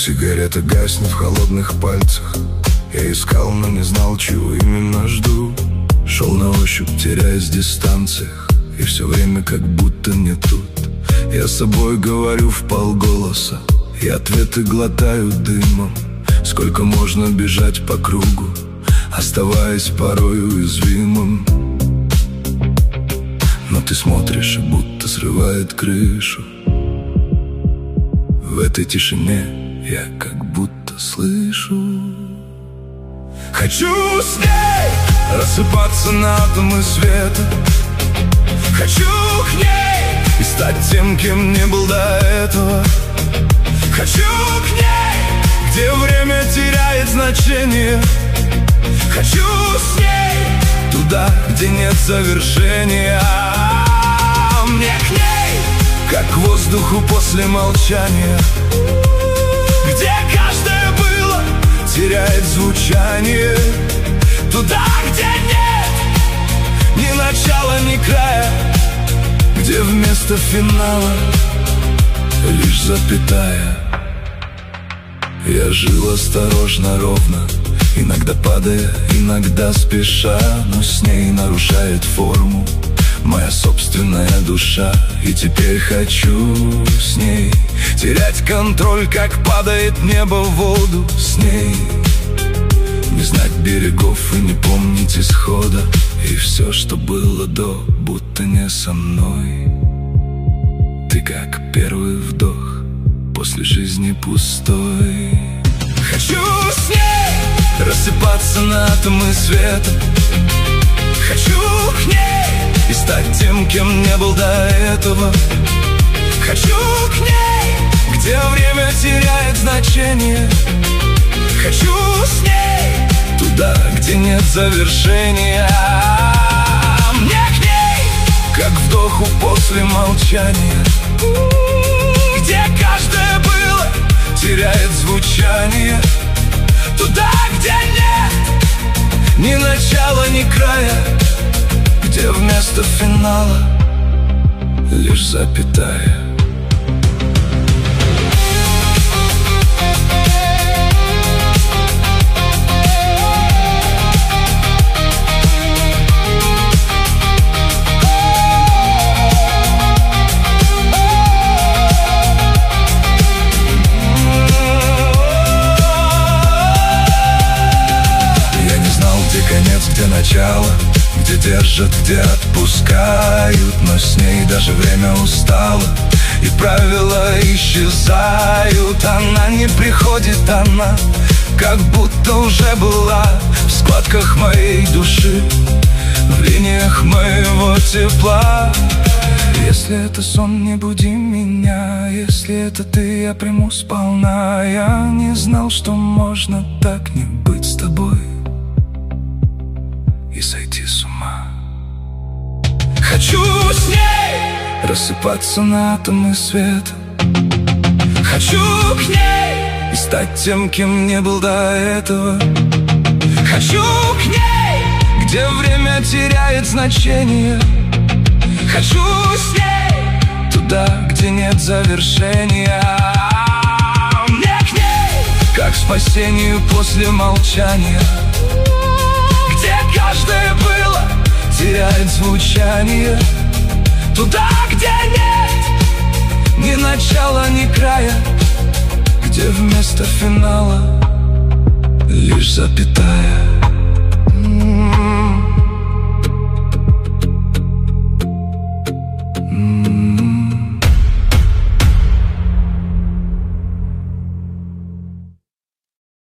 Сигарета гаснет в холодных пальцах. Я искал, но не знал, чего именно жду. Шел на ощупь, теряясь в дистанциях, и все время как будто не тут. Я с собой говорю вполголоса, и ответы глотаю дымом. Сколько можно бежать по кругу, оставаясь порой уязвимым. Но ты смотришь, и будто срывает крышу. В этой тишине я как будто слышу: хочу с ней рассыпаться на атомы света. Хочу к ней и стать тем, кем не был до этого. Хочу к ней, где время теряет значение. Хочу с ней туда, где нет завершения. Мне к ней, как к воздуху после молчания, где каждое было теряет звучание. Туда, где нет ни начала, ни края, где вместо финала лишь запятая. Я жил осторожно, ровно, иногда падая, иногда спеша, но с ней нарушает форму моя собственная душа. И теперь хочу с ней терять контроль, как падает небо в воду. С ней не знать берегов и не помнить исхода. И все, что было до, будто не со мной. Ты как первый вдох после жизни пустой. Хочу с ней рассыпаться на атомы света. Хочу к ней и стать тем, кем не был до этого. Хочу к ней, где время теряет значение. Хочу с ней туда, где нет завершения. Мне к ней, как вдоху после молчания, где каждое было теряет звучание. Туда, где нет ни начала, ни края, где вместо финала лишь запятая. Где начало, где держат, где отпускают. Но с ней даже время устало, и правила исчезают. Она не приходит, она как будто уже была в складках моей души, в линиях моего тепла. Если это сон, не буди меня. Если это ты, я приму сполна. Я не знал, что можно так не быть с тобой и сойти с ума. Хочу с ней рассыпаться на атомы света. Хочу к ней и стать тем, кем не был до этого. Хочу к ней, где время теряет значение. Хочу с ней туда, где нет завершения. Мне к ней, как спасению после молчания, где каждое было теряет звучание. Туда, где нет ни начала, ни края, где вместо финала лишь запятая.